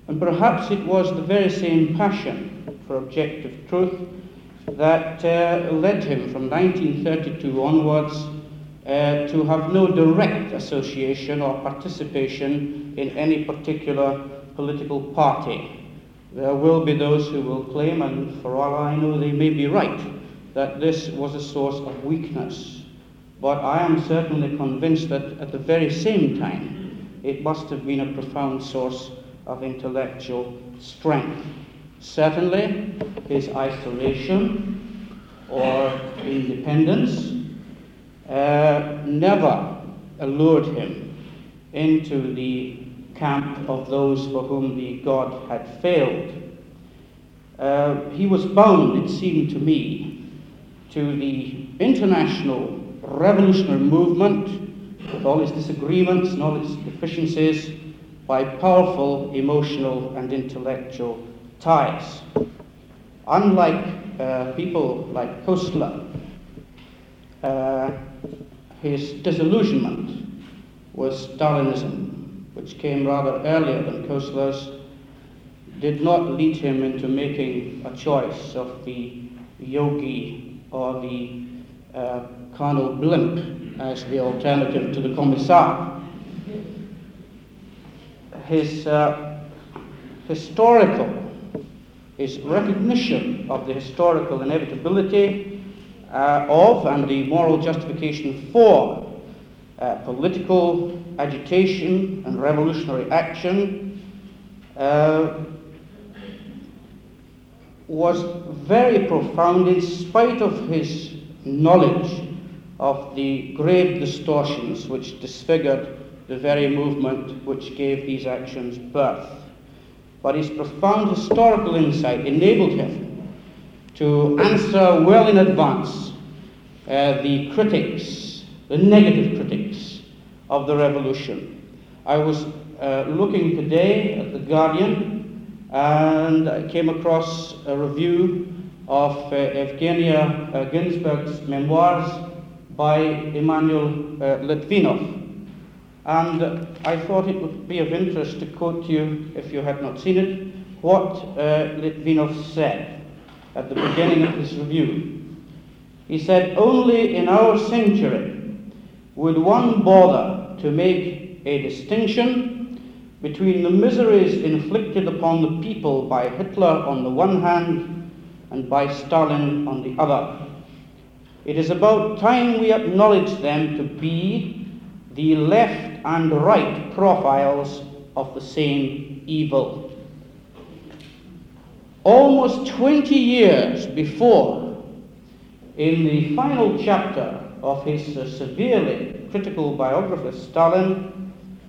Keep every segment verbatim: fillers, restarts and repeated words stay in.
And perhaps it was the very same passion for objective truth that uh, led him from nineteen thirty-two onwards uh, to have no direct association or participation in any particular political party. There will be those who will claim, and for all I know they may be right, that this was a source of weakness. But I am certainly convinced that at the very same time it must have been a profound source of intellectual strength. Certainly, his isolation or independence uh, never allured him into the camp of those for whom the God had failed. Uh, he was bound, it seemed to me, to the international revolutionary movement, with all its disagreements and all its deficiencies, by powerful emotional and intellectual ties. Unlike uh, people like Koestler, uh, his disillusionment with Stalinism, which came rather earlier than Koestler's, did not lead him into making a choice of the yogi or the uh, carnal blimp as the alternative to the Commissar. His uh, historical, his recognition of the historical inevitability uh, of and the moral justification for uh, political agitation and revolutionary action uh, was very profound in spite of his knowledge of the grave distortions which disfigured the very movement which gave these actions birth. But his profound historical insight enabled him to answer well in advance uh, the critics, the negative critics of the revolution. I was uh, looking today at The Guardian, and I came across a review of uh, Evgenia uh, Ginsberg's memoirs by Emmanuel uh, Litvinov. And I thought it would be of interest to quote to you, if you had not seen it, what uh, Litvinov said at the beginning of his review. He said, "Only in our century would one bother to make a distinction between the miseries inflicted upon the people by Hitler on the one hand and by Stalin on the other. It is about time we acknowledge them to be the left and right profiles of the same evil." Almost twenty years before, in the final chapter of his uh, severely critical biography of Stalin,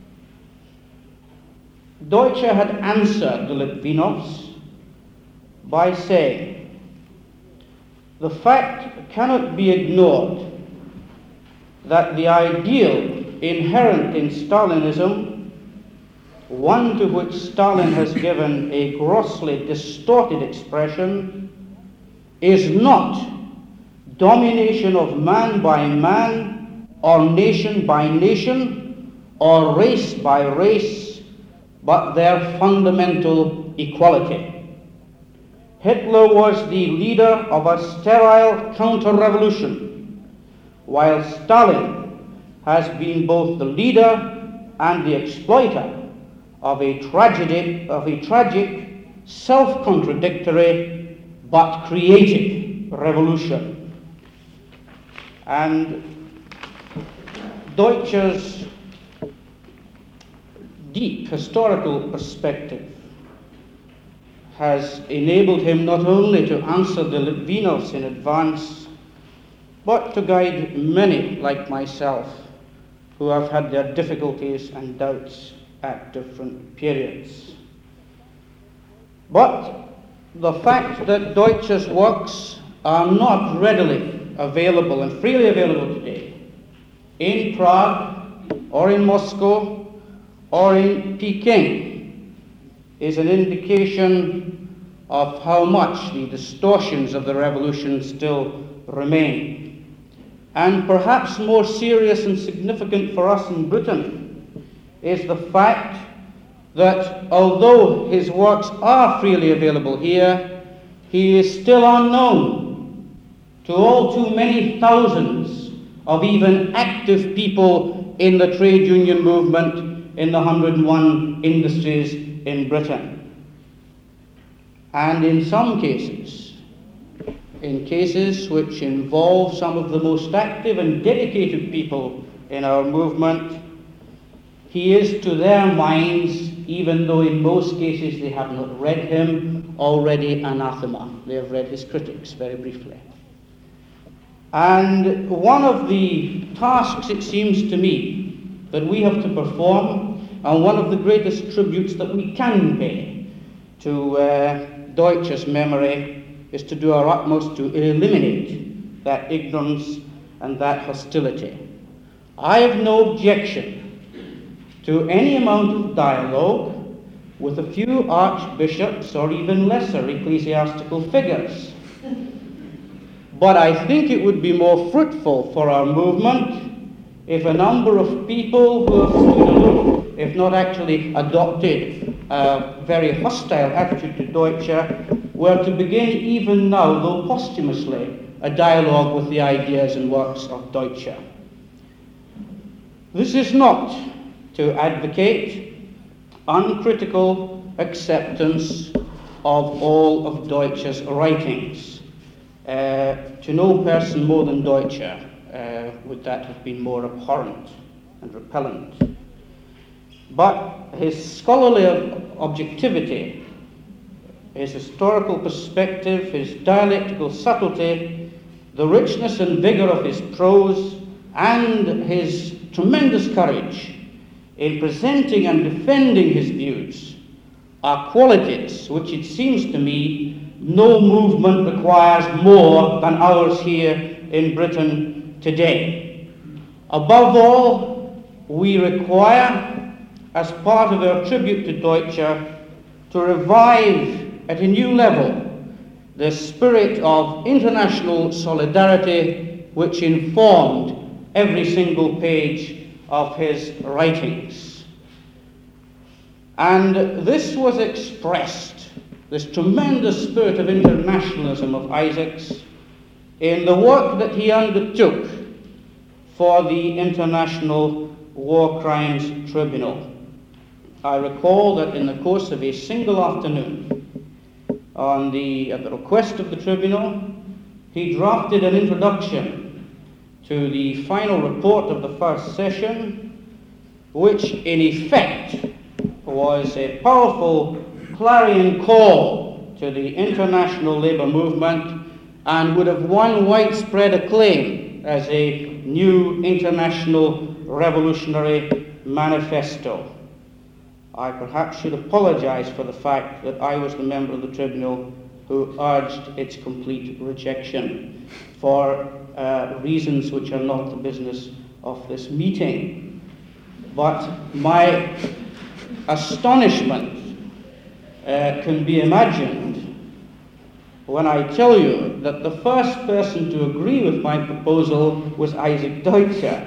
Deutsche had answered the Litvinovs by saying, "The fact cannot be ignored that the ideal inherent in Stalinism, one to which Stalin has given a grossly distorted expression, is not domination of man by man, or nation by nation, or race by race, but their fundamental equality. Hitler was the leader of a sterile counter-revolution, while Stalin has been both the leader and the exploiter of a tragedy, of a tragic, self-contradictory, but creative revolution." And Deutsche's deep historical perspective has enabled him not only to answer the Litvinovs in advance, but to guide many like myself who have had their difficulties and doubts at different periods. But the fact that Deutsche's works are not readily available and freely available today in Prague or in Moscow or in Peking is an indication of how much the distortions of the revolution still remain. And perhaps more serious and significant for us in Britain is the fact that although his works are freely available here, he is still unknown to all too many thousands of even active people in the trade union movement in the one hundred and one industries in Britain. And in some cases, in cases which involve some of the most active and dedicated people in our movement, he is to their minds, even though in most cases they have not read him, already anathema. They have read his critics, very briefly. And one of the tasks, it seems to me, that we have to perform, and one of the greatest tributes that we can pay to uh, Deutscher's memory, is to do our utmost to eliminate that ignorance and that hostility. I have no objection to any amount of dialogue with a few archbishops or even lesser ecclesiastical figures. But I think it would be more fruitful for our movement if a number of people who have stood aloof, if not actually adopted a very hostile attitude to Deutscher, were to begin even now, though posthumously, a dialogue with the ideas and works of Deutscher. This is not to advocate uncritical acceptance of all of Deutscher's writings. Uh, to no person more than Deutscher uh, would that have been more abhorrent and repellent. But his scholarly objectivity, his historical perspective, his dialectical subtlety, the richness and vigor of his prose, and his tremendous courage in presenting and defending his views are qualities which, it seems to me, no movement requires more than ours here in Britain today. Above all, we require, as part of our tribute to Deutscher, to revive at a new level the spirit of international solidarity which informed every single page of his writings. And this was expressed, this tremendous spirit of internationalism of Isaac's, in the work that he undertook for the International War Crimes Tribunal. I recall that in the course of a single afternoon, on the, at the request of the tribunal, he drafted an introduction to the final report of the first session, which in effect was a powerful clarion call to the international labour movement and would have won widespread acclaim as a new international revolutionary manifesto. I perhaps should apologize for the fact that I was the member of the tribunal who urged its complete rejection for uh, reasons which are not the business of this meeting. But my astonishment uh, can be imagined when I tell you that the first person to agree with my proposal was Isaac Deutscher.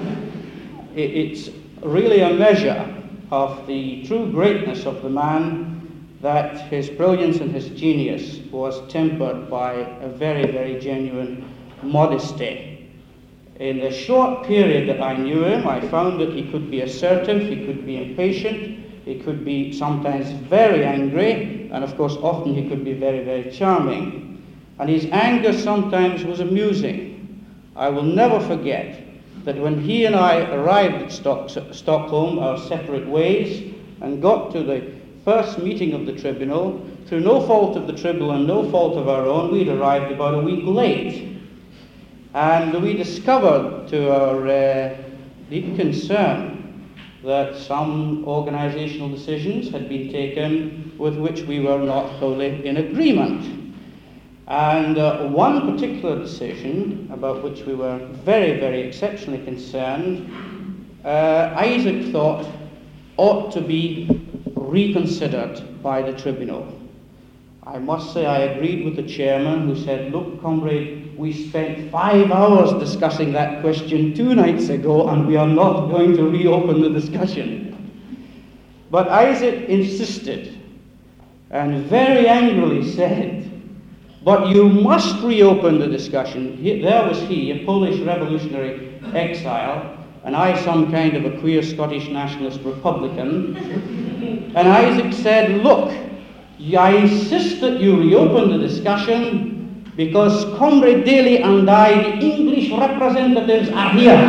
It's really a measure of the true greatness of the man that his brilliance and his genius was tempered by a very, very genuine modesty. In the short period that I knew him, I found that he could be assertive, he could be impatient, he could be sometimes very angry, and of course often he could be very, very charming. And his anger sometimes was amusing. I will never forget that when he and I arrived at Stock- Stockholm, our separate ways, and got to the first meeting of the tribunal, through no fault of the tribunal and no fault of our own, we'd arrived about a week late. And we discovered, to our uh, deep concern, that some organizational decisions had been taken with which we were not wholly in agreement. And uh, one particular decision, about which we were very, very exceptionally concerned, uh, Isaac thought ought to be reconsidered by the tribunal. I must say I agreed with the chairman, who said, "Look, comrade, we spent five hours discussing that question two nights ago, and we are not going to reopen the discussion." But Isaac insisted and very angrily said, "But you must reopen the discussion." He, there was he, a Polish revolutionary exile, and I some kind of a queer Scottish nationalist Republican. And Isaac said, "Look, I insist that you reopen the discussion because Comrade Daly and I, the English representatives, are here."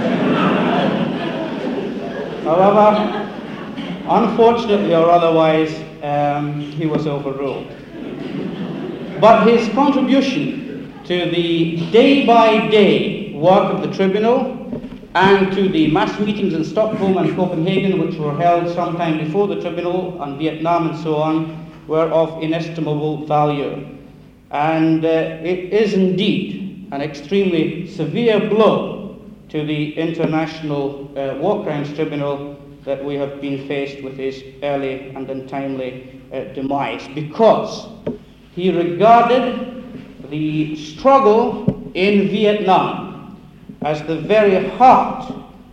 However, unfortunately or otherwise, um, he was overruled. But his contribution to the day-by-day work of the tribunal and to the mass meetings in Stockholm and Copenhagen, which were held sometime before the tribunal, on Vietnam and so on, were of inestimable value. And uh, it is indeed an extremely severe blow to the International uh, War Crimes Tribunal that we have been faced with his early and untimely uh, demise, because he regarded the struggle in Vietnam as the very heart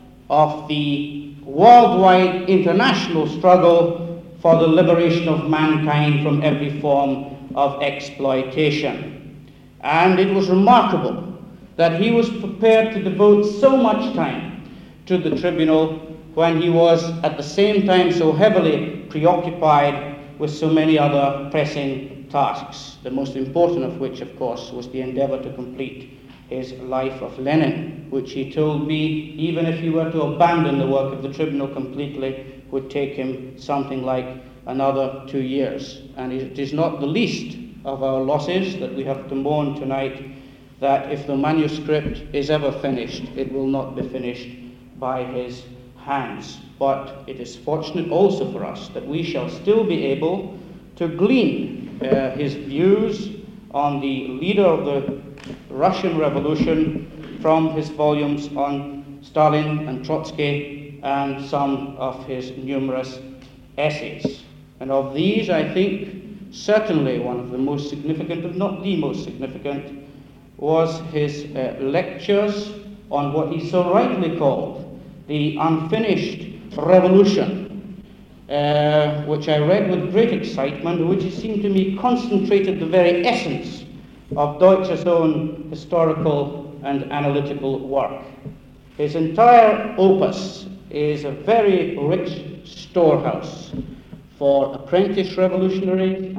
of the worldwide international struggle for the liberation of mankind from every form of exploitation. And it was remarkable that he was prepared to devote so much time to the tribunal when he was at the same time so heavily preoccupied with so many other pressing tasks, the most important of which, of course, was the endeavor to complete his Life of Lenin, which he told me, even if he were to abandon the work of the tribunal completely, would take him something like another two years. And it is not the least of our losses that we have to mourn tonight, that if the manuscript is ever finished, it will not be finished by his hands. But it is fortunate also for us that we shall still be able to glean uh, his views on the leader of the Russian Revolution from his volumes on Stalin and Trotsky and some of his numerous essays. And of these, I think, certainly one of the most significant, if not the most significant, was his uh, lectures on what he so rightly called the unfinished revolution, uh, which I read with great excitement, which it seemed to me concentrated the very essence of Deutsch's own historical and analytical work. His entire opus is a very rich storehouse for apprentice revolutionaries.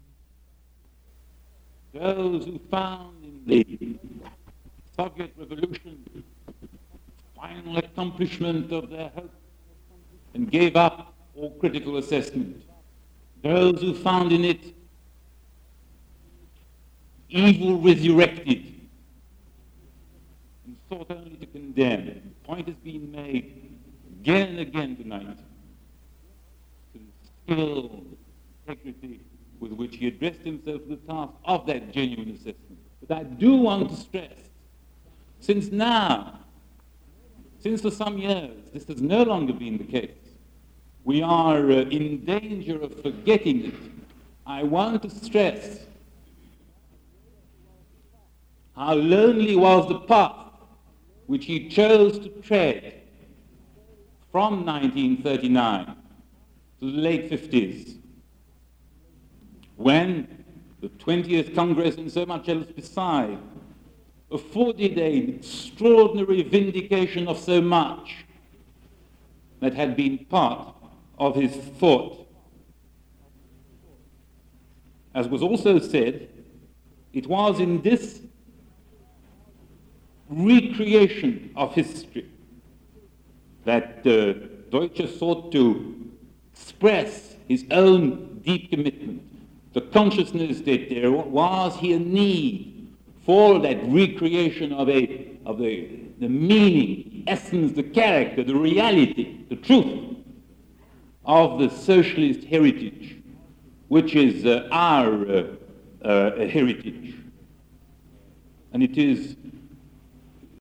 Those who found in the Soviet Revolution final accomplishment of their hope and gave up all critical assessment. Those who found in it evil resurrected and sought only to condemn. The point has been made again and again tonight to the skill, integrity with which he addressed himself to the task of that genuine assessment. But I do want to stress, since now, since for some years, this has no longer been the case, we are uh, in danger of forgetting it. I want to stress how lonely was the path which he chose to tread from nineteen thirty-nine to the late fifties, when the twentieth Congress and so much else beside afforded an extraordinary vindication of so much that had been part of his thought. As was also said, it was in this recreation of history that uh, Deutsche sought to express his own deep commitment, the consciousness that there was here need for that recreation of a of the, the meaning, the essence, the character, the reality, the truth of the socialist heritage, which is uh, our uh, uh, heritage. And it is